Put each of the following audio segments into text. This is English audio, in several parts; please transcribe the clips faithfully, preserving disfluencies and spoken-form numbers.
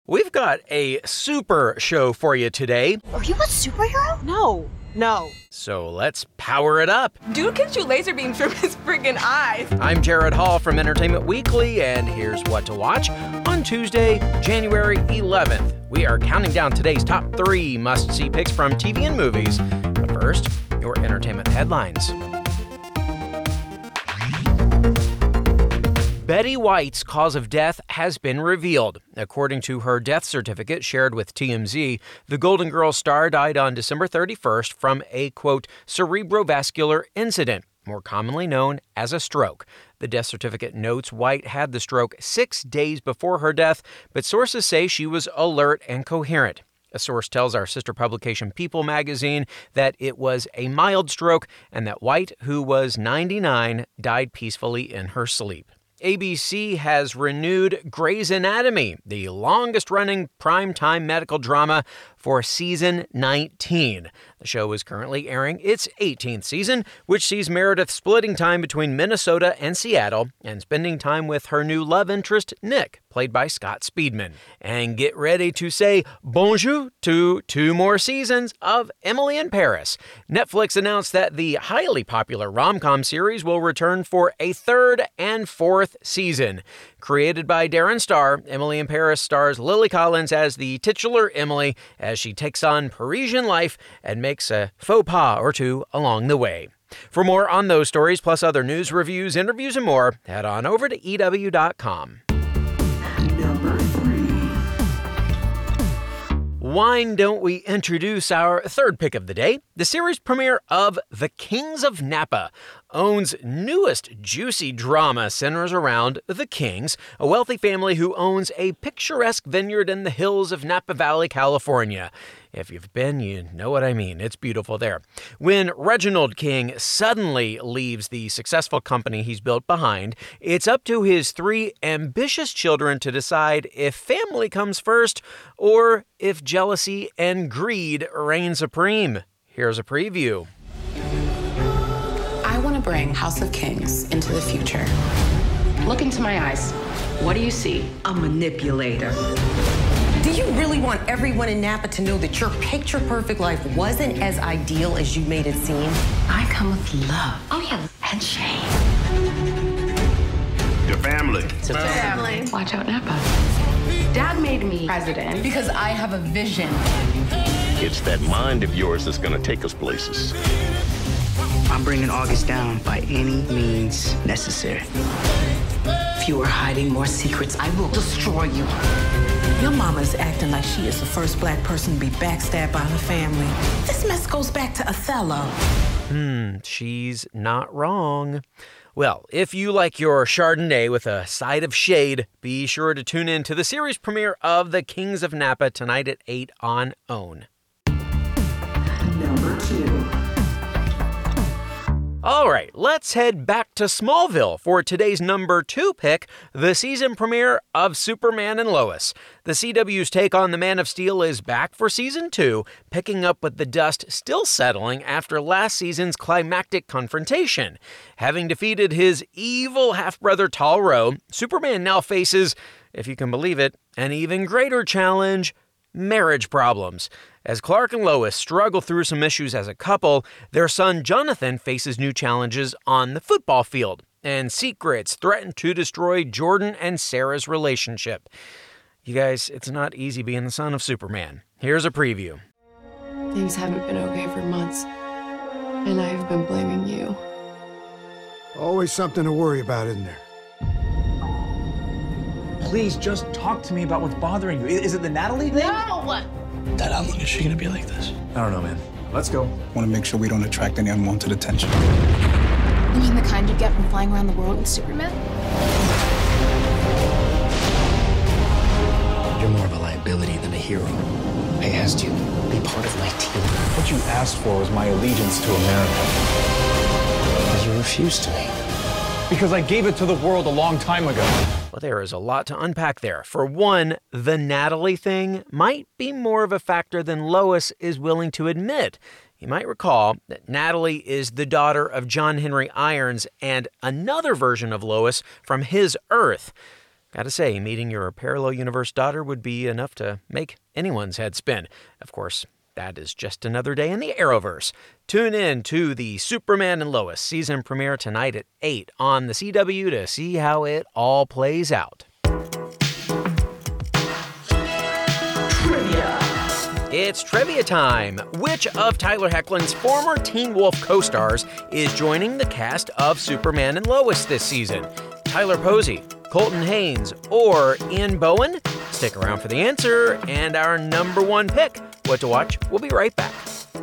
We've got a super show for you today. Are you a superhero? No, no. So let's power it up. Dude can shoot laser beams from his friggin' eyes. I'm Jared Hall from Entertainment Weekly, and here's what to watch on Tuesday, January eleventh. We are counting down today's top three must-see picks from T V and movies. But first, your entertainment headlines. Betty White's cause of death has been revealed. According to her death certificate shared with T M Z, the Golden Girls star died on December thirty-first from a, quote, cerebrovascular incident, more commonly known as a stroke. The death certificate notes White had the stroke six days before her death, but sources say she was alert and coherent. A source tells our sister publication People magazine that it was a mild stroke and that White, who was ninety-nine, died peacefully in her sleep. A B C has renewed Grey's Anatomy, the longest-running primetime medical drama, for season nineteen. The show is currently airing its eighteenth season, which sees Meredith splitting time between Minnesota and Seattle and spending time with her new love interest, Nick, played by Scott Speedman. And get ready to say bonjour to two more seasons of Emily in Paris. Netflix announced that the highly popular rom-com series will return for a third and fourth season. Created by Darren Star, Emily in Paris stars Lily Collins as the titular Emily as she takes on Parisian life and makes a faux pas or two along the way. For more on those stories, plus other news, reviews, interviews, and more, head on over to E W dot com. Number three. Why don't we introduce our third pick of the day? The series premiere of The Kings of Napa. OWN's newest juicy drama centers around the Kings, a wealthy family who owns a picturesque vineyard in the hills of Napa Valley, California. If you've been, you know what I mean. It's beautiful there. When Reginald King suddenly leaves the successful company he's built behind, it's up to his three ambitious children to decide if family comes first or if jealousy and greed reign supreme. Here's a preview. I want to bring House of Kings into the future. Look into my eyes. What do you see? A manipulator. Do you really want everyone in Napa to know that your picture-perfect life wasn't as ideal as you made it seem? I come with love. Oh, yeah. And shame. Your family. It's a family. Watch out, Napa. Dad made me president because I have a vision. It's that mind of yours that's going to take us places. I'm bringing August down by any means necessary. If you are hiding more secrets, I will destroy you. Your mama's acting like she is the first black person to be backstabbed by her family. This mess goes back to Othello. Hmm, she's not wrong. Well, if you like your Chardonnay with a side of shade, be sure to tune in to the series premiere of The Kings of Napa tonight at eight on OWN. Number two. All right, let's head back to Smallville for today's number two pick, the season premiere of Superman and Lois. The C W's take on the Man of Steel is back for season two, picking up with the dust still settling after last season's climactic confrontation. Having defeated his evil half-brother Tal-Rho, Superman now faces, if you can believe it, an even greater challenge: marriage problems. As Clark and Lois struggle through some issues as a couple, their son Jonathan faces new challenges on the football field, and secrets threaten to destroy Jordan and Sarah's relationship. You guys, it's not easy being the son of Superman. Here's a preview. Things haven't been okay for months, and I've been blaming you. Always something to worry about, isn't there? Please just talk to me about what's bothering you. Is it the Natalie thing? No! Dad, how long is she gonna be like this? I don't know, man. Let's go. Want to make sure we don't attract any unwanted attention. You mean the kind you get from flying around the world with Superman? You're more of a liability than a hero. I asked you to be part of my team. What you asked for was my allegiance to America. But you refused to me. Because I gave it to the world a long time ago. Well, there is a lot to unpack there. For one, the Natalie thing might be more of a factor than Lois is willing to admit. You might recall that Natalie is the daughter of John Henry Irons and another version of Lois from his Earth. Gotta say, meeting your parallel universe daughter would be enough to make anyone's head spin. Of course, that is just another day in the Arrowverse. Tune in to the Superman and Lois season premiere tonight at eight on the C W to see how it all plays out. Trivia. It's trivia time. Which of Tyler Hoechlin's former Teen Wolf co-stars is joining the cast of Superman and Lois this season? Tyler Posey, Colton Haynes, or Ian Bohen? Stick around for the answer and our number one pick. What to watch? We'll be right back.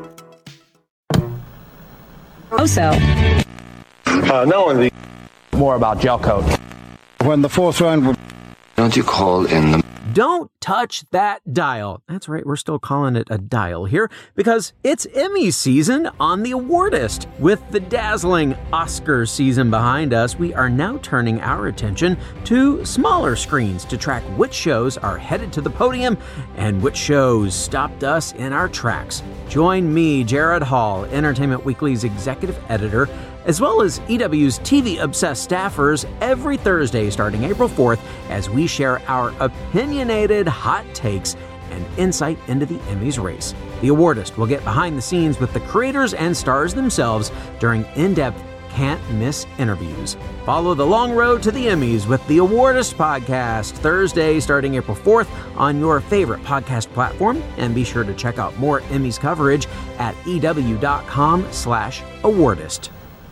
Also, uh, no one the more about gel coat. When the fourth round would... Don't you call in the... Don't touch that dial. That's right, we're still calling it a dial here because it's Emmy season on the Awardist. With the dazzling Oscar season behind us, we are now turning our attention to smaller screens to track which shows are headed to the podium and which shows stopped us in our tracks. Join me, Jared Hall, Entertainment Weekly's executive editor, as well as E W's T V-obsessed staffers every Thursday starting April fourth as we share our opinionated hot takes and insight into the Emmys race. The Awardist will get behind the scenes with the creators and stars themselves during in-depth, can't-miss interviews. Follow the long road to the Emmys with the Awardist podcast Thursday starting April fourth on your favorite podcast platform, and be sure to check out more Emmys coverage at ew.com slash Awardist.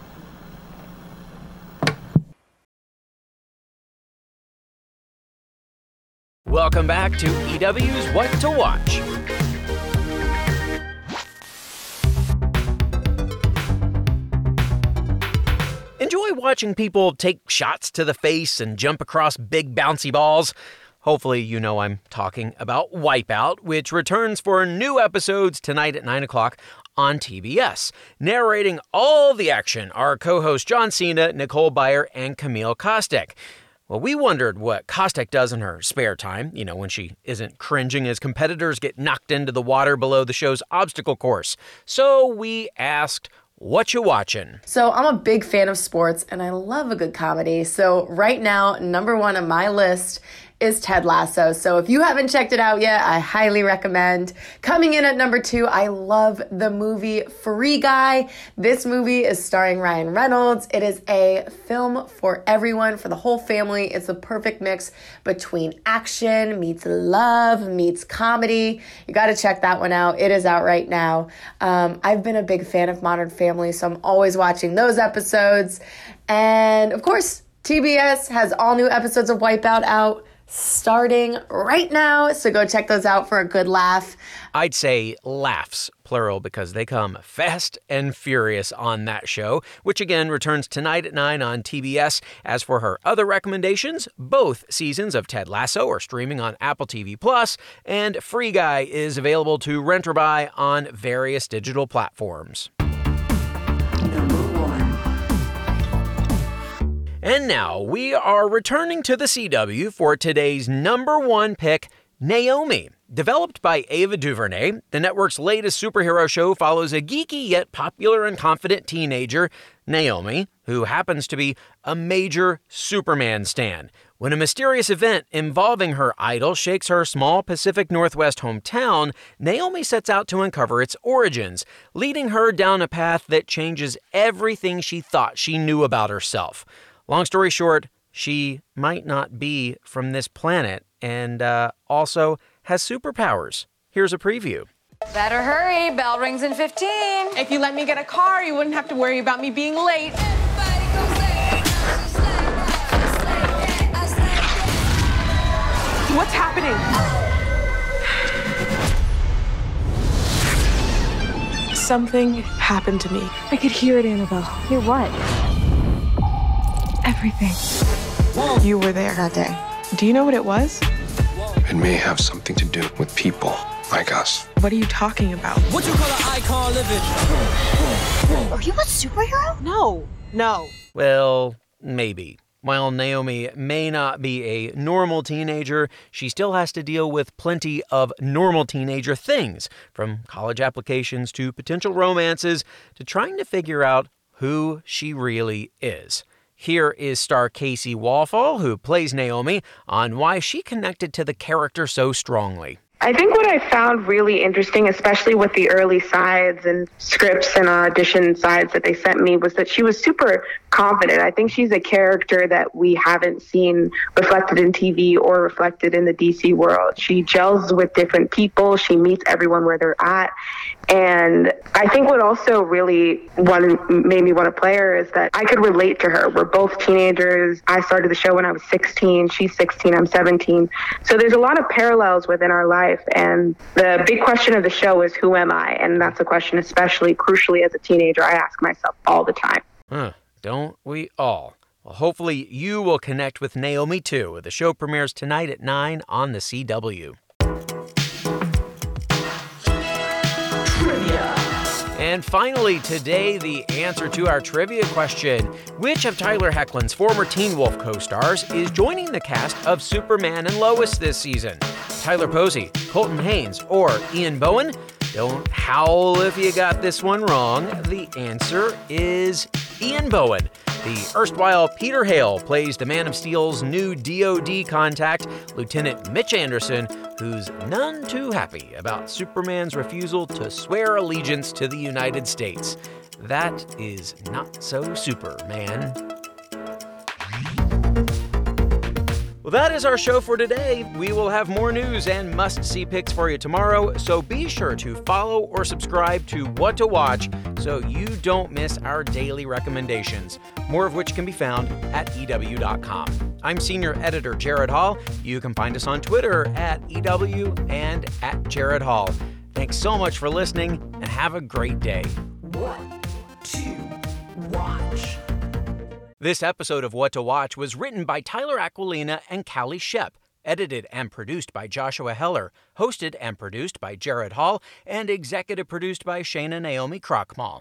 Welcome back to E W's What to Watch. Enjoy watching people take shots to the face and jump across big bouncy balls? Hopefully you know I'm talking about Wipeout, which returns for new episodes tonight at nine o'clock on T B S. Narrating all the action are co-hosts John Cena, Nicole Byer, and Camille Kostek. Well, we wondered what Kostek does in her spare time, you know, when she isn't cringing as competitors get knocked into the water below the show's obstacle course. So we asked, what you watching? So I'm a big fan of sports and I love a good comedy. So right now, number one on my list is Ted Lasso. So if you haven't checked it out yet, I highly recommend. Coming in at number two, I love the movie Free Guy. This movie is starring Ryan Reynolds. It is a film for everyone, for the whole family. It's the perfect mix between action meets love meets comedy. You got to check that one out. It is out right now. Um, I've been a big fan of Modern Family, so I'm always watching those episodes. And of course, T B S has all new episodes of Wipeout out starting right now, so go check those out for a good laugh. I'd say laughs, plural, because they come fast and furious on that show, which again returns tonight at nine on T B S. As for her other recommendations, both seasons of Ted Lasso are streaming on Apple T V Plus, and Free Guy is available to rent or buy on various digital platforms. And now we are returning to the C W for today's number one pick, Naomi. Developed by Ava DuVernay, the network's latest superhero show follows a geeky yet popular and confident teenager, Naomi, who happens to be a major Superman stan. When a mysterious event involving her idol shakes her small Pacific Northwest hometown, Naomi sets out to uncover its origins, leading her down a path that changes everything she thought she knew about herself. Long story short, she might not be from this planet and uh, also has superpowers. Here's a preview. Better hurry, bell rings in fifteen. If you let me get a car, you wouldn't have to worry about me being late. What's happening? Something happened to me. I could hear it, Annabelle. Hear what? Everything. You were there that day. Do you know what it was? It may have something to do with people like us. What are you talking about? What you call an icon living? Are you a superhero? No, no. Well, maybe. While Naomi may not be a normal teenager, she still has to deal with plenty of normal teenager things, from college applications to potential romances to trying to figure out who she really is. Here is star Casey Walfall, who plays Naomi, on why she connected to the character so strongly. I think what I found really interesting, especially with the early sides and scripts and audition sides that they sent me, was that she was super confident. I think she's a character that we haven't seen reflected in T V or reflected in the D C world. She gels with different people. She meets everyone where they're at. And I think what also really wanted, made me want to play her is that I could relate to her. We're both teenagers. I started the show when I was sixteen. She's sixteen. I'm seventeen. So there's a lot of parallels within our life. And the big question of the show is, who am I? And that's a question, especially crucially as a teenager, I ask myself all the time. Huh, don't we all? Well, hopefully you will connect with Naomi too. The show premieres tonight at nine on the C W. And finally, today, the answer to our trivia question. Which of Tyler Hoechlin's former Teen Wolf co-stars is joining the cast of Superman and Lois this season? Tyler Posey, Colton Haynes, or Ian Bohen? Don't howl if you got this one wrong. The answer is Ian Bohen. The erstwhile Peter Hale plays the Man of Steel's new D O D contact, Lieutenant Mitch Anderson, who's none too happy about Superman's refusal to swear allegiance to the United States. That is not so Superman. Well, that is our show for today. We will have more news and must-see picks for you tomorrow, so be sure to follow or subscribe to What to Watch so you don't miss our daily recommendations, more of which can be found at E W dot com. I'm Senior Editor Jared Hall. You can find us on Twitter at E W and at Jared Hall. Thanks so much for listening, and have a great day. What to watch? This episode of What to Watch was written by Tyler Aquilina and Callie Shep, edited and produced by Joshua Heller, hosted and produced by Jared Hall, and executive produced by Shana Naomi Krochmal.